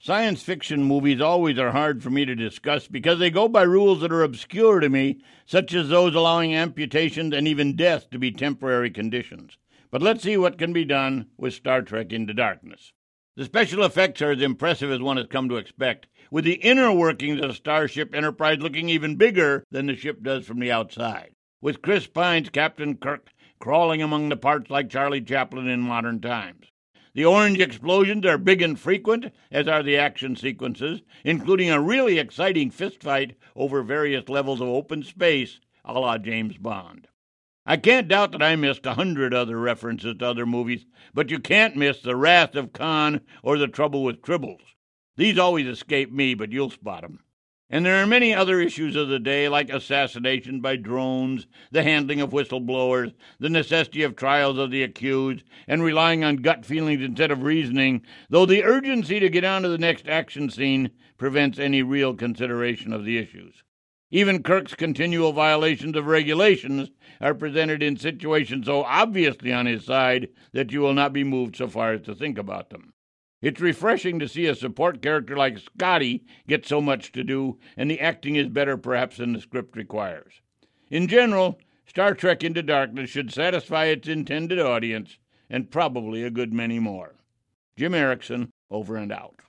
Science fiction movies always are hard for me to discuss because they go by rules that are obscure to me, such as those allowing amputations and even death to be temporary conditions. But let's see what can be done with Star Trek Into Darkness. The special effects are as impressive as one has come to expect, with the inner workings of Starship Enterprise looking even bigger than the ship does from the outside, with Chris Pine's Captain Kirk crawling among the parts like Charlie Chaplin in modern times. The orange explosions are big and frequent, as are the action sequences, including a really exciting fistfight over various levels of open space, a la James Bond. I can't doubt that I missed 100 other references to other movies, but you can't miss The Wrath of Khan or The Trouble with Tribbles. These always escape me, but you'll spot them. And there are many other issues of the day, like assassination by drones, the handling of whistleblowers, the necessity of trials of the accused, and relying on gut feelings instead of reasoning, though the urgency to get on to the next action scene prevents any real consideration of the issues. Even Kirk's continual violations of regulations are presented in situations so obviously on his side that you will not be moved so far as to think about them. It's refreshing to see a support character like Scotty get so much to do, and the acting is better perhaps than the script requires. In general, Star Trek Into Darkness should satisfy its intended audience, and probably a good many more. Jim Erickson, over and out.